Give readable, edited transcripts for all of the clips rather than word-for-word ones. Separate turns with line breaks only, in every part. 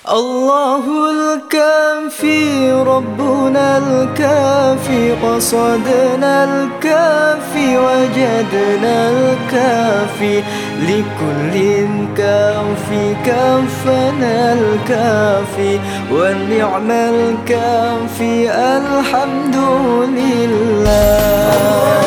الله الكافي ربنا الكافي قصدنا الكافي وجدنا الكافي لكل كافي كفنا الكافي والنعم الكافي الحمد لله.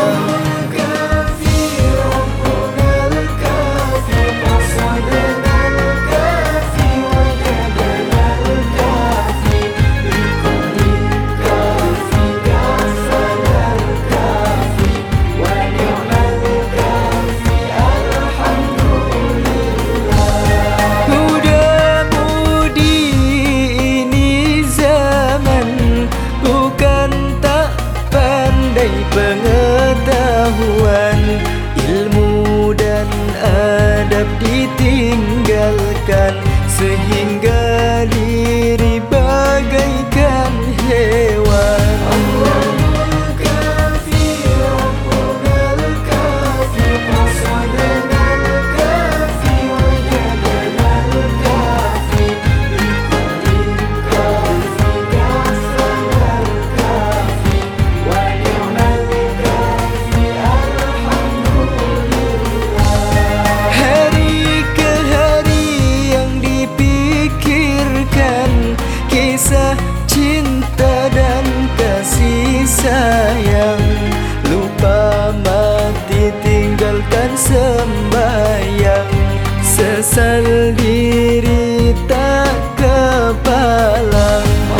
Pengetahuan, ilmu dan adab ditinggalkan sehingga diri bagaikan hewan. Kisah cinta dan kasih sayang, lupa mati tinggalkan sembahyang, sesal diri tak kepalang.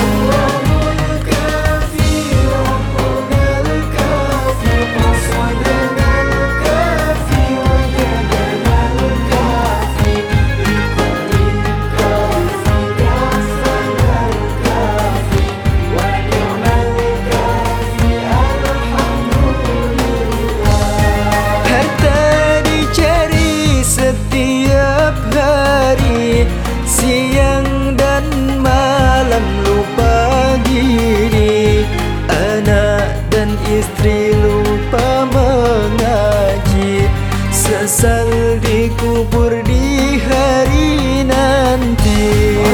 Siang dan malam lupa diri, anak dan istri lupa mengaji, sesal dikubur di hari nanti.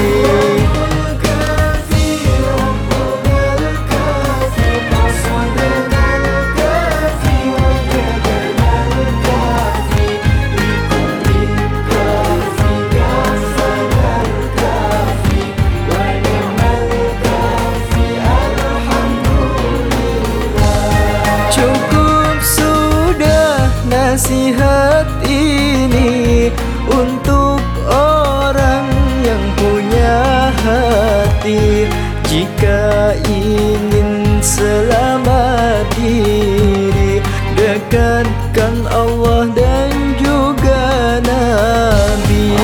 Nasihat ini untuk orang yang punya hati, jika ingin selamat diri, dekatkan Allah dan juga Nabi.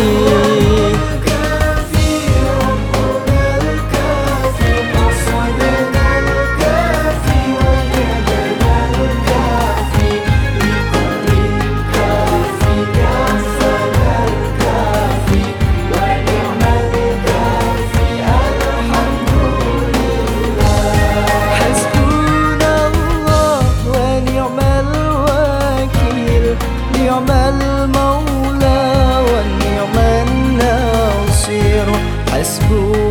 نعم المولى ونعم الناصر حسبنا